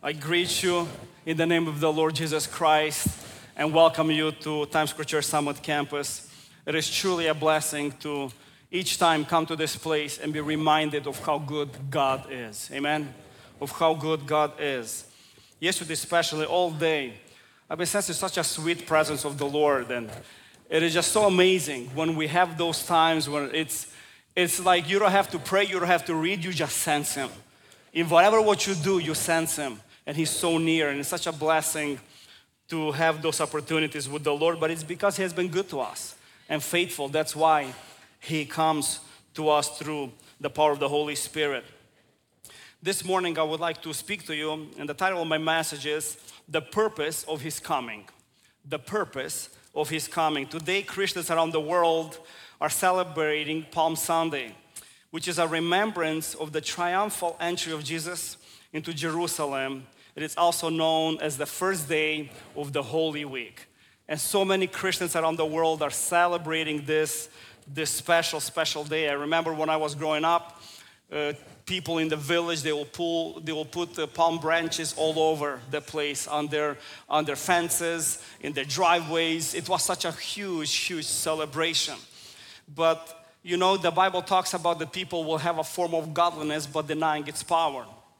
I greet you in the name of the Lord Jesus Christ and welcome you to Times Square Church Summit Campus. It is truly a blessing to each time come to this place and be reminded of how good God is. Amen? Of how good God is. Yesterday especially, all day, I've been sensing such a sweet presence of the Lord, and it is just so amazing when we have those times when it's like you don't have to pray, you don't have to read, you just sense Him. In whatever what you do, you sense Him. And He's so near, and it's such a blessing to have those opportunities with the Lord, but it's because He has been good to us and faithful. That's why He comes to us through the power of the Holy Spirit. This morning I would like to speak to you, and the title of my message is The Purpose of His Coming. The Purpose of His Coming. Today Christians around the world are celebrating Palm Sunday, which is a remembrance of the triumphal entry of Jesus into Jerusalem. It is also known as the first day of the Holy Week. And so many Christians around the world are celebrating this special day. I remember when I was growing up, people in the village, they will put the palm branches all over the place, on their fences, in their driveways. It was such a huge celebration. But you know, the Bible talks about the people will have a form of godliness but denying its power.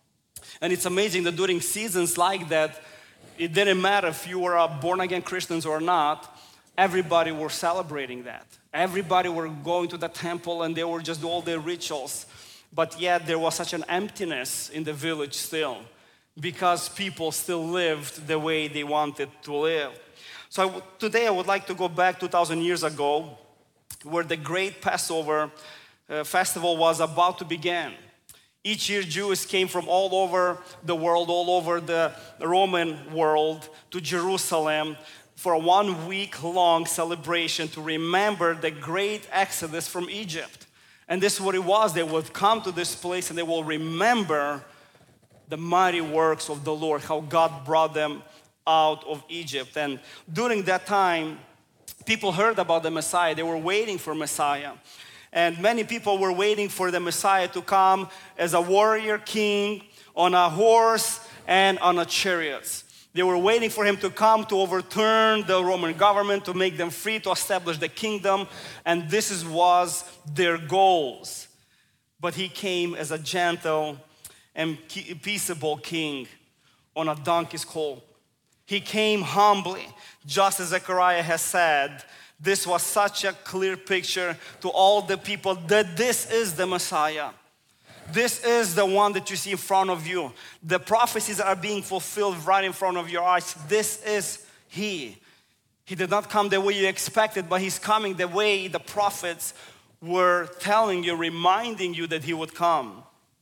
And it's amazing that during seasons like that, it didn't matter if you were a born-again Christians or not, everybody were celebrating that. Everybody were going to the temple and they were just doing all their rituals. But yet there was such an emptiness in the village still, because people still lived the way they wanted to live. So today I would like to go back 2,000 years ago, where the great Passover festival was about to begin. Each year Jews came from all over the world, all over the Roman world, to Jerusalem for a 1 week long celebration to remember the great exodus from Egypt. And this is what it was. They would come to this place and they will remember the mighty works of the Lord, how God brought them out of Egypt. And during that time, people heard about the Messiah. They were waiting for Messiah. And many people were waiting for the Messiah to come as a warrior king on a horse and on a chariot. They were waiting for Him to come to overturn the Roman government, to make them free, to establish the kingdom. And this was their goals. But He came as a gentle and peaceable king on a donkey's colt. He came humbly, just as Zechariah has said. This was such a clear picture to all the people that this is the Messiah. This is the one that you see in front of you. The prophecies are being fulfilled right in front of your eyes. This is He. He did not come the way you expected, but He's coming the way the prophets were telling you, reminding you that He would come.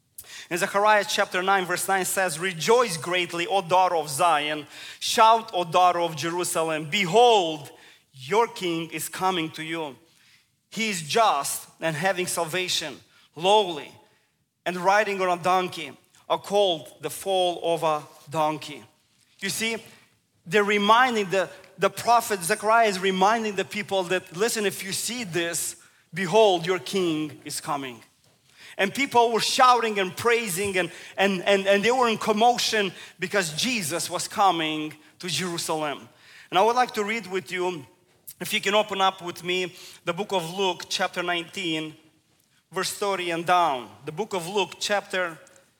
In Zechariah chapter 9 verse 9 says, "Rejoice greatly, O daughter of Zion. Shout, O daughter of Jerusalem. Behold, your king is coming to you. He is just and having salvation, lowly, and riding on a donkey, a colt, the foal of a donkey." You see, they're reminding the prophet Zechariah is reminding the people that, listen, if you see this, behold, your king is coming. And people were shouting and praising and they were in commotion because Jesus was coming to Jerusalem. And I would like to read with you, if you can open up with me, the book of Luke, chapter 19, verse 30 and down. The book of Luke, chapter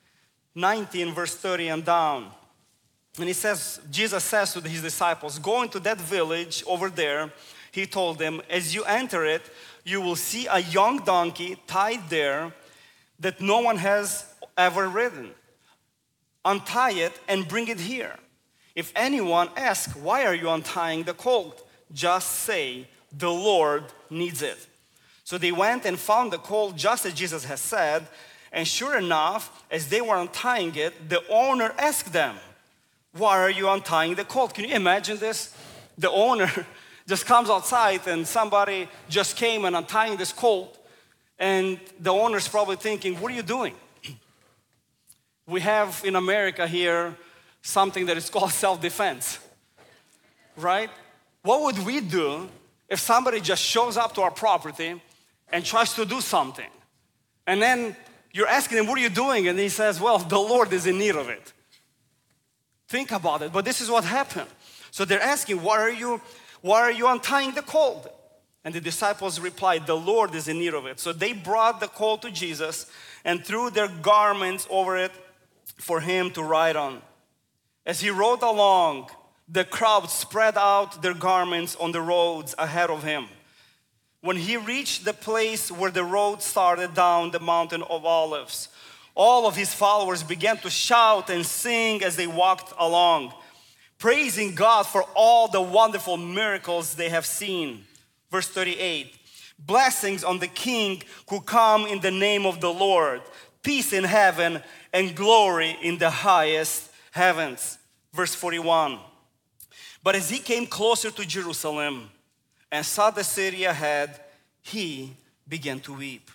19, verse 30 and down. And he says, Jesus says to His disciples, "Go into that village over there," He told them, "as you enter it, you will see a young donkey tied there that no one has ever ridden. Untie it and bring it here. If anyone asks, 'Why are you untying the colt?' just say, 'The Lord needs it.'" So they went and found the colt just as Jesus had said. And sure enough, as they were untying it, the owner asked them, "Why are you untying the colt?" Can you imagine this? The owner just comes outside and somebody just came and untying this colt. And the owner's probably thinking, "What are you doing?" We have in America here something that is called self-defense, right? What would we do if somebody just shows up to our property and tries to do something? And then you're asking him, "What are you doing?" And he says, "Well, the Lord is in need of it." Think about it. But this is what happened. So they're asking, why are you untying the colt? And the disciples replied, the Lord is in need of it. So they brought the colt to Jesus and threw their garments over it for him to ride on. As he rode along, the crowd spread out their garments on the roads ahead of him. When he reached the place where the road started down the mountain of Olives, all of his followers began to shout and sing as they walked along, praising God for all the wonderful miracles they have seen. Verse 38, blessings on the King who come in the name of the Lord, peace in heaven and glory in the highest heavens. Verse 41, but as he came closer to Jerusalem and saw the city ahead, he began to weep.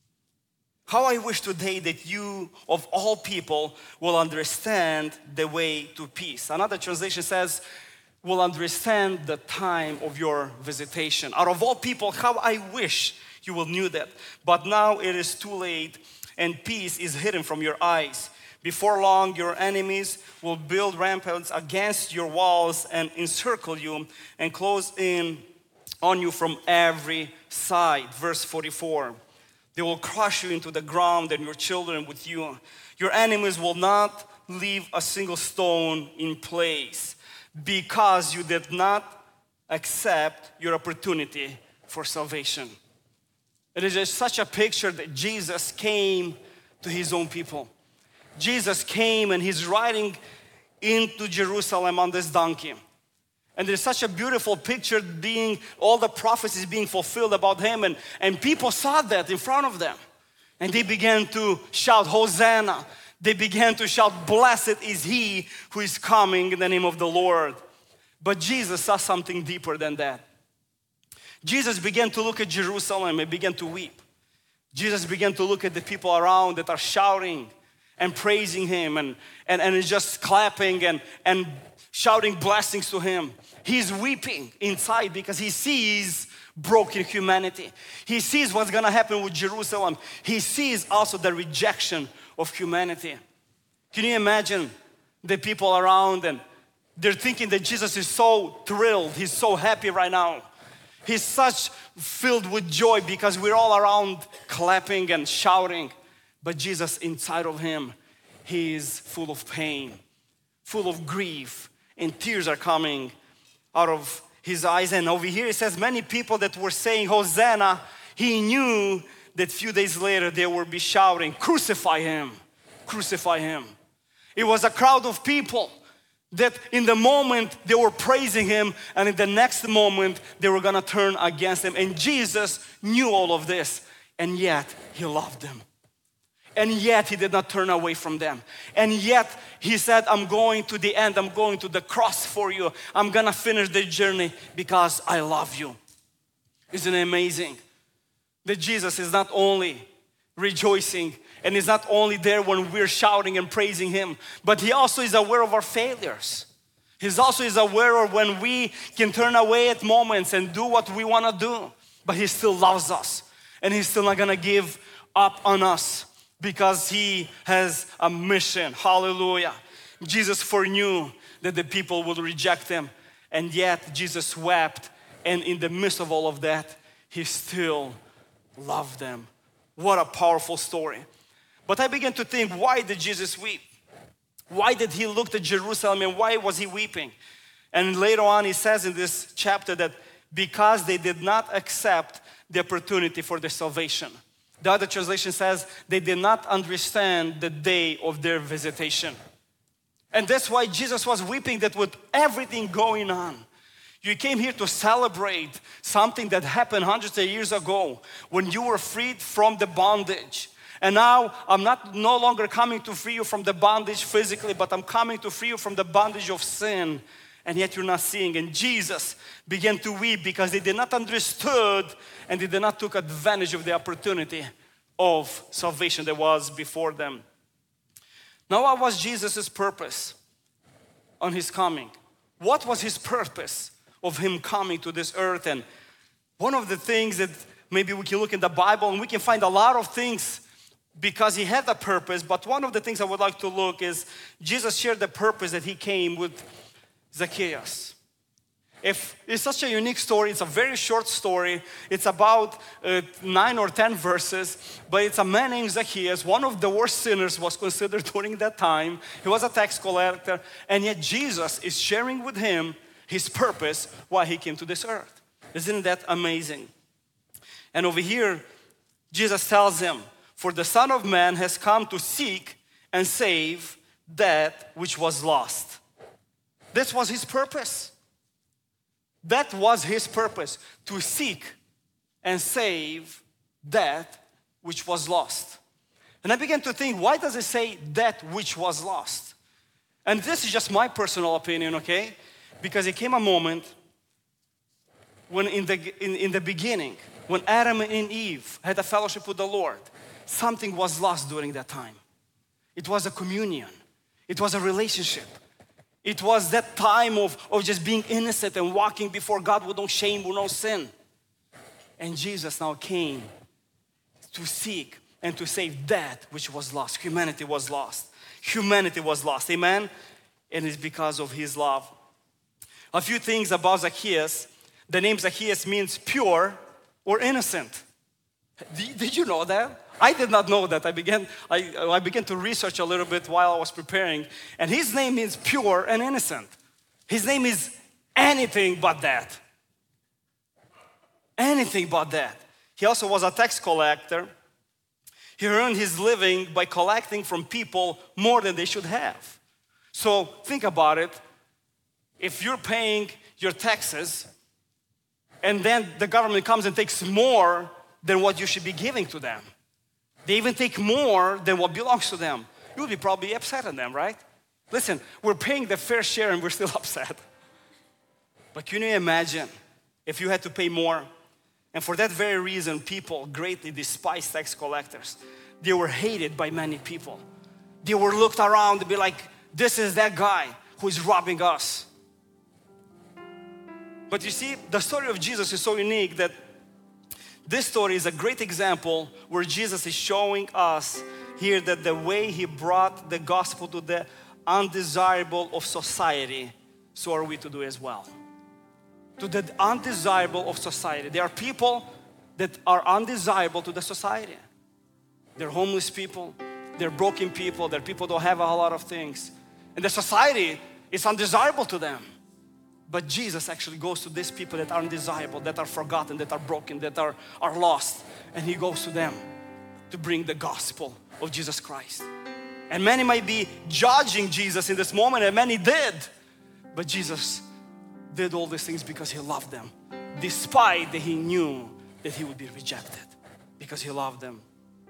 How I wish today that you, of all people, will understand the way to peace. Another translation says, will understand the time of your visitation. Out of all people, how I wish you will knew that. But now it is too late and peace is hidden from your eyes. Before long, your enemies will build ramparts against your walls and encircle you and close in on you from every side. Verse 44, they will crush you into the ground and your children with you. Your enemies will not leave a single stone in place because you did not accept your opportunity for salvation. It is just such a picture that Jesus came to his own people. Jesus came and he's riding into Jerusalem on this donkey. And there's such a beautiful picture being, all the prophecies being fulfilled about him. And people saw that in front of them. And they began to shout, Hosanna. They began to shout, blessed is he who is coming in the name of the Lord. But Jesus saw something deeper than that. Jesus began to look at Jerusalem and began to weep. Jesus began to look at the people around that are shouting and praising him and just clapping and shouting blessings to him. He's weeping inside because he sees broken humanity. He sees what's gonna happen with Jerusalem. He sees also the rejection of humanity. Can you imagine the people around and they're thinking that Jesus is so thrilled, he's so happy right now. He's such filled with joy because we're all around clapping and shouting. But Jesus inside of him, he is full of pain, full of grief, and tears are coming out of his eyes. And over here it says many people that were saying Hosanna, he knew that few days later they would be shouting, crucify him, crucify him. It was a crowd of people that in the moment they were praising him and in the next moment they were gonna turn against him. And Jesus knew all of this and yet he loved them. And yet he did not turn away from them. And yet he said, I'm going to the end. I'm going to the cross for you. I'm gonna finish the journey because I love you. Isn't it amazing that Jesus is not only rejoicing and is not only there when we're shouting and praising him, but he also is aware of our failures. He also is aware of when we can turn away at moments and do what we want to do, but he still loves us and he's still not gonna give up on us. Because he has a mission. Hallelujah. Jesus foreknew that the people would reject him. And yet Jesus wept. And in the midst of all of that, he still loved them. What a powerful story. But I began to think, why did Jesus weep? Why did he look at Jerusalem and why was he weeping? And later on he says in this chapter that because they did not accept the opportunity for their salvation. The other translation says they did not understand the day of their visitation. And that's why Jesus was weeping, that with everything going on, you came here to celebrate something that happened hundreds of years ago when you were freed from the bondage. And now I'm no longer coming to free you from the bondage physically, but I'm coming to free you from the bondage of sin. And yet you're not seeing. And Jesus began to weep because they did not understood and they did not take advantage of the opportunity of salvation that was before them. Now, what was Jesus' purpose on his coming? What was his purpose of him coming to this earth? And one of the things that maybe we can look in the Bible and we can find a lot of things because he had a purpose. But one of the things I would like to look is Jesus shared the purpose that he came with Zacchaeus. It's such a unique story. It's a very short story. It's about 9 or 10 verses, but it's a man named Zacchaeus. One of the worst sinners was considered during that time. He was a tax collector, and yet Jesus is sharing with him his purpose why he came to this earth. Isn't that amazing? And over here, Jesus tells him, "For the Son of Man has come to seek and save that which was lost." This was his purpose. That was his purpose, to seek and save that which was lost. And I began to think, why does it say that which was lost? And this is just my personal opinion, okay? Because it came a moment when in the beginning, when Adam and Eve had a fellowship with the Lord, something was lost during that time. It was a communion. It was a relationship. It was that time of just being innocent and walking before God with no shame, with no sin. And Jesus now came to seek and to save that which was lost. Humanity was lost. Humanity was lost. Amen? And it's because of his love. A few things about Zacchaeus. The name Zacchaeus means pure or innocent. Did you know that? I did not know that. I began to research a little bit while I was preparing. And his name means pure and innocent. His name is anything but that. Anything but that. He also was a tax collector. He earned his living by collecting from people more than they should have. So think about it. If you're paying your taxes and then the government comes and takes more than what you should be giving to them, they even take more than what belongs to them, you would be probably upset at them, right? Listen, we're paying the fair share and we're still upset. But can you imagine if you had to pay more? And for that very reason, people greatly despise tax collectors. They were hated by many people. They were looked around to be like, this is that guy who is robbing us. But you see, the story of Jesus is so unique that this story is a great example where Jesus is showing us here that the way he brought the gospel to the undesirable of society, so are we to do as well. To the undesirable of society. There are people that are undesirable to the society. They're homeless people, they're broken people, they're people who don't have a whole lot of things. And the society is undesirable to them. But Jesus actually goes to these people that are undesirable, that are forgotten, that are broken, that are lost. And he goes to them to bring the gospel of Jesus Christ. And many might be judging Jesus in this moment, and many did. But Jesus did all these things because he loved them, despite that he knew that he would be rejected, because he loved them.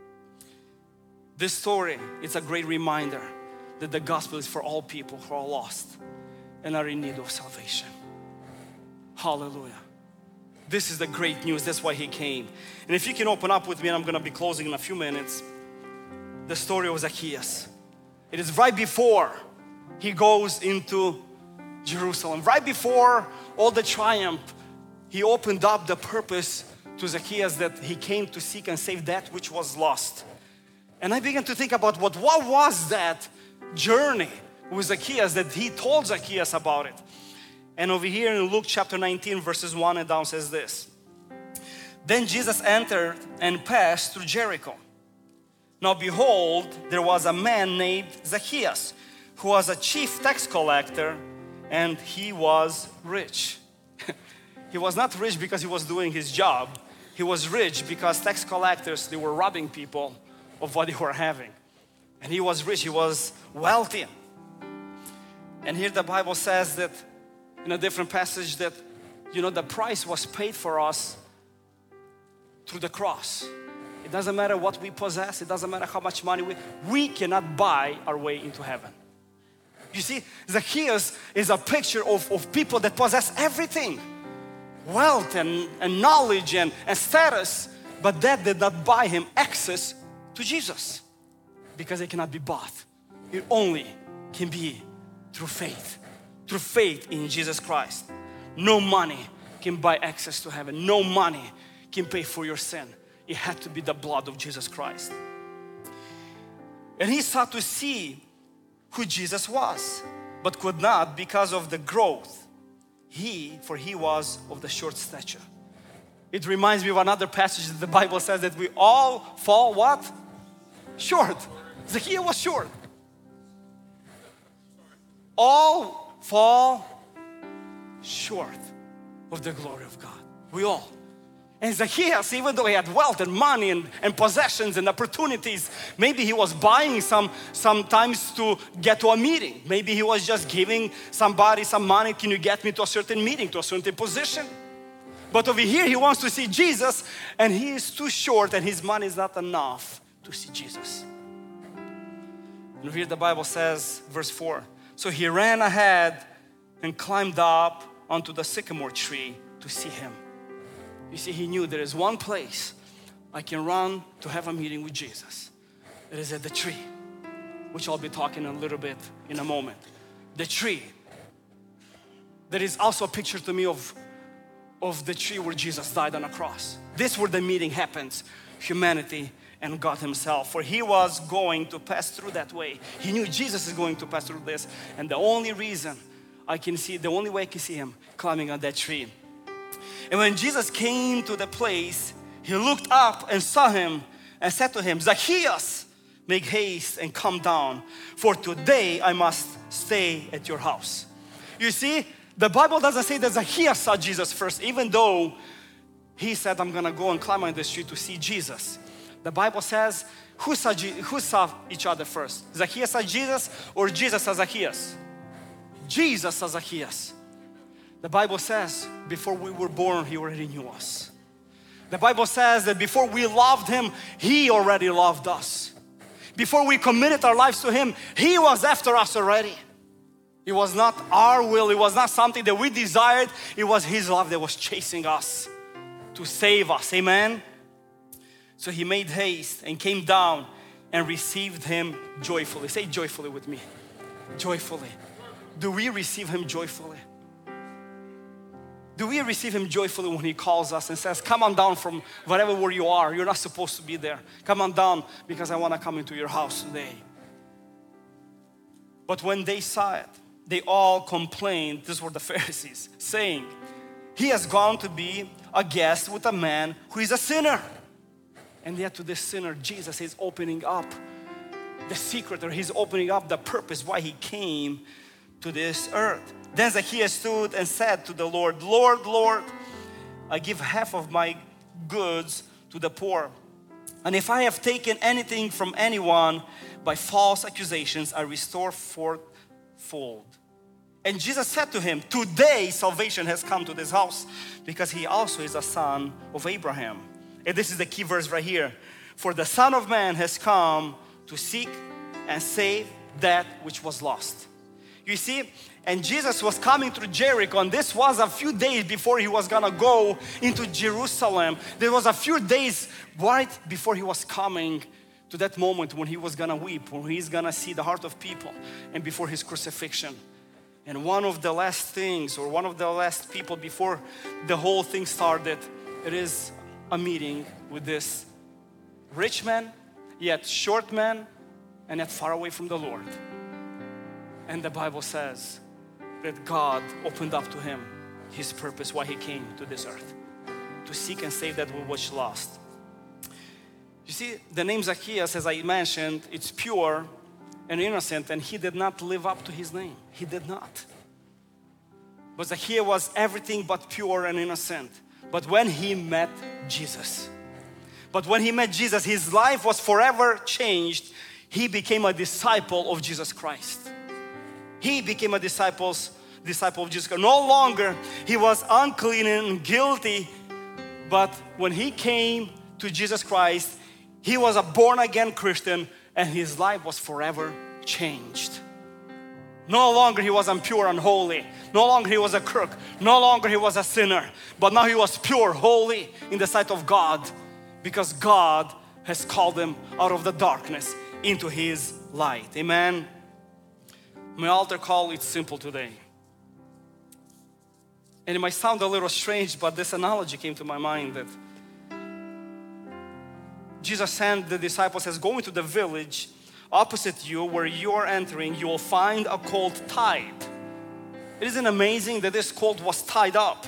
This story, it's a great reminder that the gospel is for all people who are lost and are in need of salvation. Hallelujah. This is the great news. That's why he came. And if you can open up with me, and I'm going to be closing in a few minutes, the story of Zacchaeus. It is right before he goes into Jerusalem. Right before all the triumph, he opened up the purpose to Zacchaeus that he came to seek and save that which was lost. And I began to think about what was that journey with Zacchaeus that he told Zacchaeus about it. And over here in Luke chapter 19 verses 1 and down says this. Then Jesus entered and passed through Jericho. Now behold, there was a man named Zacchaeus who was a chief tax collector, and he was rich. He was not rich because he was doing his job. He was rich because tax collectors, they were robbing people of what they were having. And he was rich, he was wealthy. And here the Bible says that in a different passage that, the price was paid for us through the cross. It doesn't matter what we possess, it doesn't matter how much money we cannot buy our way into heaven. You see, Zacchaeus is a picture of people that possess everything. Wealth and knowledge and status, but that did not buy him access to Jesus, because it cannot be bought. It only can be through faith in Jesus Christ. No money can buy access to heaven. No money can pay for your sin. It had to be the blood of Jesus Christ. And he sought to see who Jesus was, but could not because of the growth. For he was of the short stature. It reminds me of another passage that the Bible says that we all fall what? Short. Zacchaeus was short. All fall short of the glory of God. We all. And Zacchaeus, even though he had wealth and money and possessions and opportunities, maybe he was buying sometimes to get to a meeting. Maybe he was just giving somebody some money. Can you get me to a certain meeting, to a certain position? But over here, he wants to see Jesus, and he is too short, and his money is not enough to see Jesus. And here the Bible says, verse 4, so he ran ahead and climbed up onto the sycamore tree to see him. You see, he knew there is one place I can run to have a meeting with Jesus. It is at the tree, which I'll be talking a little bit in a moment. The tree. There is also a picture to me of the tree where Jesus died on a cross. This is where the meeting happens, humanity and God himself. For he was going to pass through that way. He knew Jesus is going to pass through this. And the only way I can see him climbing on that tree. And when Jesus came to the place, he looked up and saw him and said to him, Zacchaeus, make haste and come down, for today I must stay at your house. You see, the Bible doesn't say that Zacchaeus saw Jesus first, even though he said, I'm gonna go and climb on this tree to see Jesus. The Bible says, who saw each other first? Zacchaeus saw Jesus, or Jesus saw Zacchaeus? Jesus saw Zacchaeus. The Bible says, before we were born, he already knew us. The Bible says that before we loved him, he already loved us. Before we committed our lives to him, he was after us already. It was not our will, it was not something that we desired, it was his love that was chasing us to save us, amen? So he made haste and came down and received him joyfully. Say joyfully with me. Joyfully. Do we receive him joyfully? Do we receive him joyfully when he calls us and says, come on down from wherever where you are. You're not supposed to be there. Come on down because I want to come into your house today. But when they saw it, they all complained, these were the Pharisees, saying, he has gone to be a guest with a man who is a sinner. And yet to this sinner, Jesus is opening up the secret, or he's opening up the purpose why he came to this earth. Then Zacchaeus stood and said to the Lord, Lord, Lord, I give half of my goods to the poor. And if I have taken anything from anyone by false accusations, I restore fourfold. And Jesus said to him, today salvation has come to this house, because he also is a son of Abraham. And this is the key verse right here. For the Son of Man has come to seek and save that which was lost. You see, and Jesus was coming through Jericho, and this was a few days before he was gonna go into Jerusalem. There was a few days right before he was coming to that moment when he was gonna weep, when he's gonna see the heart of people, and before his crucifixion. And one of the last things, or one of the last people before the whole thing started, it is a meeting with this rich man, yet short man, and yet far away from the Lord. And the Bible says that God opened up to him his purpose, why he came to this earth, to seek and save that which was lost. You see, the name Zacchaeus, as I mentioned, it's pure and innocent, and he did not live up to his name. He did not. But Zacchaeus was everything but pure and innocent. But when he met Jesus, his life was forever changed. He became a disciple of Jesus Christ. He became a disciple of Jesus Christ. No longer he was unclean and guilty, but when he came to Jesus Christ, he was a born-again Christian, and his life was forever changed. No longer he was impure, unholy. No longer he was a crook. No longer he was a sinner. But now he was pure, holy in the sight of God, because God has called him out of the darkness into his light. Amen. My altar call is simple today. And it might sound a little strange, but this analogy came to my mind that Jesus sent the disciples as go into the village opposite you, where you are entering, you will find a colt tied. Isn't it amazing that this colt was tied up,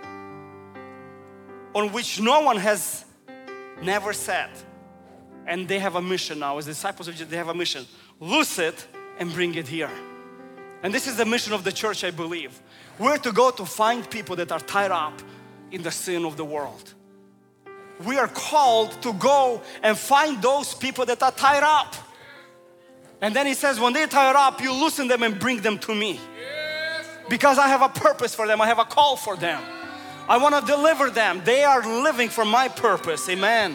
on which no one has never sat? And they have a mission now. As disciples of Jesus, they have a mission. Loose it and bring it here. And this is the mission of the church, I believe. We're to go to find people that are tied up in the sin of the world. We are called to go and find those people that are tied up. And then he says, when they're tied up, you loosen them and bring them to me. Because I have a purpose for them. I have a call for them. I want to deliver them. They are living for my purpose. Amen.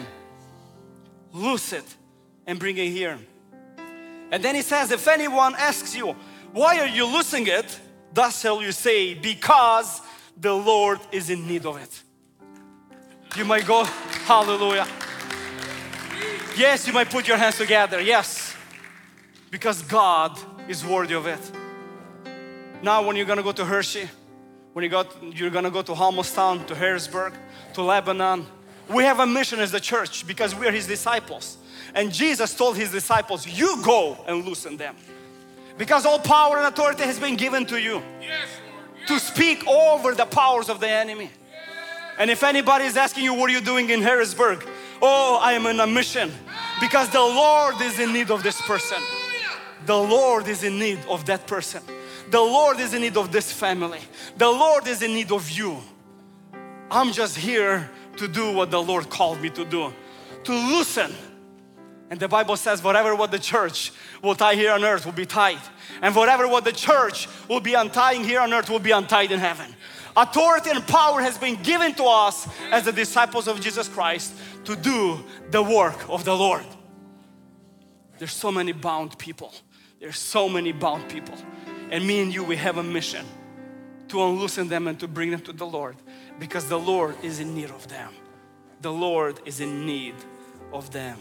Loose it and bring it here. And then he says, if anyone asks you, why are you loosing it? Thus shall you say, because the Lord is in need of it. You might go, hallelujah. Yes, you might put your hands together. Yes. Because God is worthy of it. Now when you're going to go to Hershey, when you're going to go to Halmostown, to Harrisburg, to Lebanon, we have a mission as the church because we are His disciples. And Jesus told His disciples, you go and loosen them. Because all power and authority has been given to you. Yes, Lord. Yes. To speak over the powers of the enemy. Yes. And if anybody is asking you, what are you doing in Harrisburg? Oh, I am on a mission. Because the Lord is in need of this person. The Lord is in need of that person. The Lord is in need of this family. The Lord is in need of you. I'm just here to do what the Lord called me to do. To loosen. And the Bible says whatever what the church will tie here on earth will be tied. And whatever what the church will be untying here on earth will be untied in heaven. Authority and power has been given to us as the disciples of Jesus Christ to do the work of the Lord. There's so many bound people. There's so many bound people. And me and you, we have a mission to unloosen them and to bring them to the Lord. Because the Lord is in need of them. The Lord is in need of them.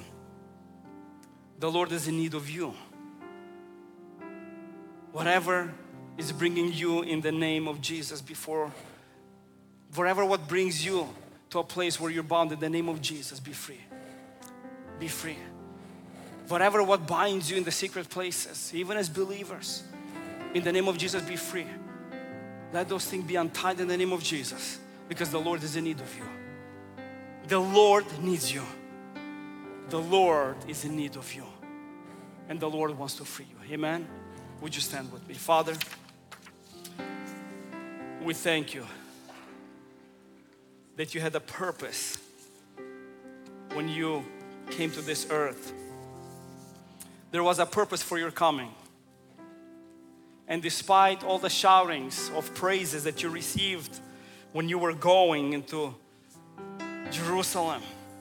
The Lord is in need of you. Whatever is bringing you in the name of Jesus before, whatever what brings you to a place where you're bound in the name of Jesus, be free. Be free. Whatever what binds you in the secret places, even as believers, in the name of Jesus, be free. Let those things be untied in the name of Jesus, because the Lord is in need of you. The Lord needs you. The Lord is in need of you. And the Lord wants to free you. Amen? Would you stand with me? Father, we thank you that you had a purpose when you came to this earth. There was a purpose for your coming. And despite all the shoutings of praises that you received when you were going into Jerusalem,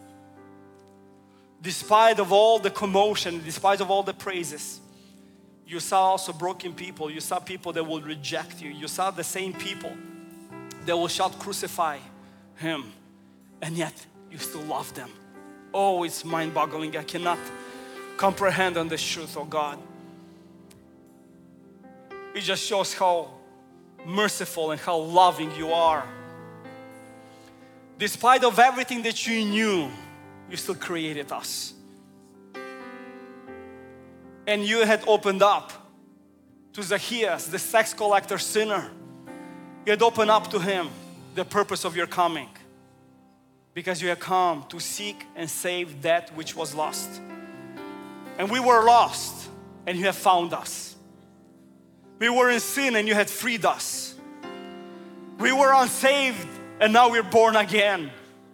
despite of all the commotion, despite of all the praises, you saw also broken people. You saw people that will reject you. You saw the same people that will shout, crucify Him. And yet you still love them. Oh, it's mind-boggling. I cannot comprehend on this truth, oh God. It just shows how merciful and how loving you are. Despite of everything that you knew, you still created us. And you had opened up to Zacchaeus, the tax collector sinner. You had opened up to him the purpose of your coming. Because you had come to seek and save that which was lost. And we were lost and you have found us. We were in sin and you had freed us. We were unsaved and now we're born again.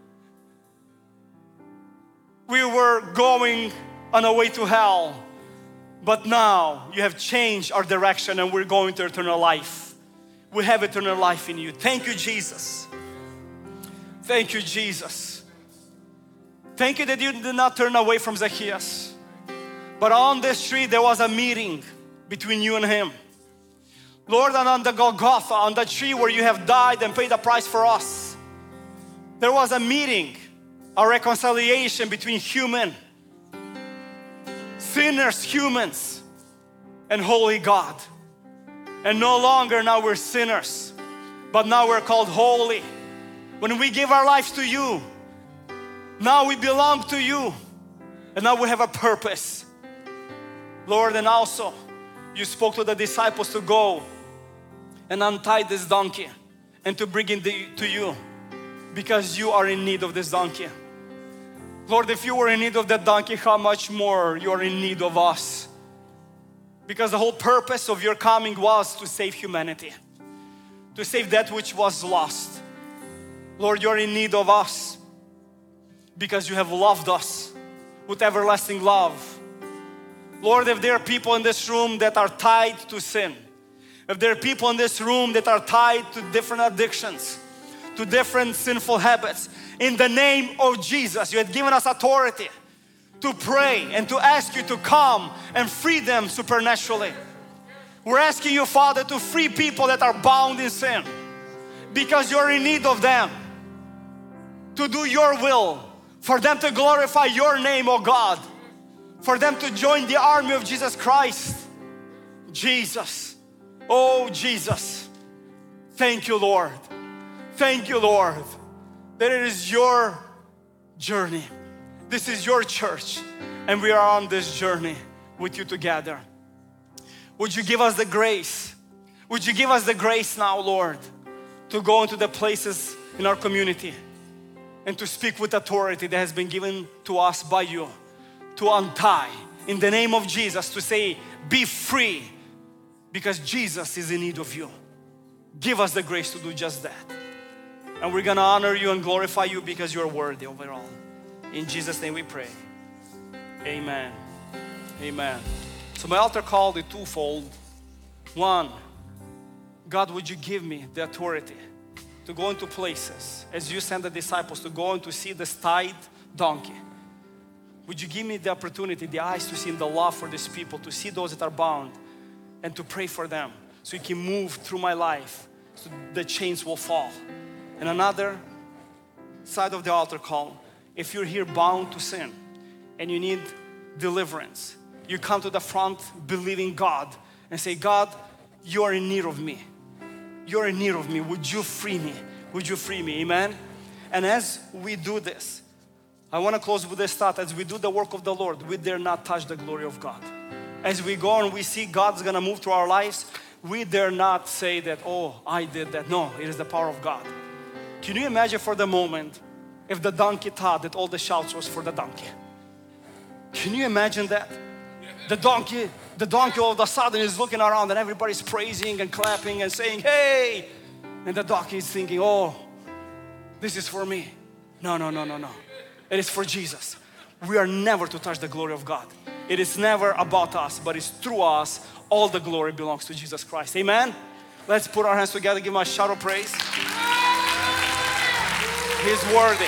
We were going on our way to hell, but now you have changed our direction and we're going to eternal life. We have eternal life in you. Thank you, Jesus. Thank you, Jesus. Thank you that you did not turn away from Zacchaeus. But on this tree there was a meeting between you and him. Lord, and on the Golgotha, on the tree where you have died and paid the price for us, there was a meeting, a reconciliation between sinners, humans, and holy God. And no longer now we're sinners, but now we're called holy. When we give our lives to you, now we belong to you. And now we have a purpose. Lord, and also you spoke to the disciples to go and untie this donkey and to bring it to you because you are in need of this donkey. Lord, if you were in need of that donkey, how much more you are in need of us? Because the whole purpose of your coming was to save humanity, to save that which was lost. Lord, you're in need of us because you have loved us with everlasting love. Lord, if there are people in this room that are tied to sin, if there are people in this room that are tied to different addictions, to different sinful habits, in the name of Jesus, you have given us authority to pray and to ask you to come and free them supernaturally. We're asking you, Father, to free people that are bound in sin because you're in need of them, to do your will, for them to glorify your name, oh God, for them to join the army of Jesus Christ. Jesus, oh Jesus, thank you, Lord. Thank you, Lord, that it is your journey. This is your church, and we are on this journey with you together. Would you give us the grace? Would you give us the grace now, Lord, to go into the places in our community and to speak with authority that has been given to us by you, to untie in the name of Jesus, to say, be free, because Jesus is in need of you. Give us the grace to do just that. And we're gonna honor you and glorify you because you're worthy of it all. In Jesus' name we pray. Amen. Amen. So my altar call is twofold. One, God, would you give me the authority to go into places as you send the disciples to go and to see this tied donkey. Would you give me the opportunity, the eyes to see and the love for these people, to see those that are bound and to pray for them so you can move through my life so the chains will fall. And another side of the altar call, if you're here bound to sin and you need deliverance, you come to the front believing God and say, God, you are in need of me. You're in need of me. Would you free me? Would you free me? Amen. And as we do this, I want to close with this thought. As we do the work of the Lord, we dare not touch the glory of God. As we go and we see God's going to move through our lives, we dare not say that, oh, I did that. No, it is the power of God. Can you imagine for the moment if the donkey thought that all the shouts was for the donkey? Can you imagine that? The donkey all of a sudden is looking around and everybody's praising and clapping and saying, hey! And the donkey is thinking, oh, this is for me. No. It is for Jesus. We are never to touch the glory of God. It is never about us, but it's through us. All the glory belongs to Jesus Christ. Amen? Let's put our hands together, give him a shout of praise. He's worthy.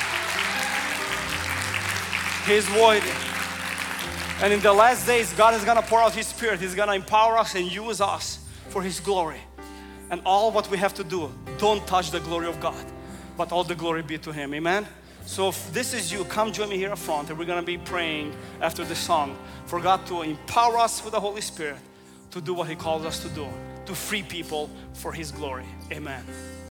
He's worthy. And in the last days, God is going to pour out His Spirit. He's going to empower us and use us for His glory. And all what we have to do, don't touch the glory of God, but all the glory be to Him. Amen? So if this is you, come join me here up front, and we're going to be praying after this song for God to empower us with the Holy Spirit to do what He calls us to do, to free people for His glory. Amen.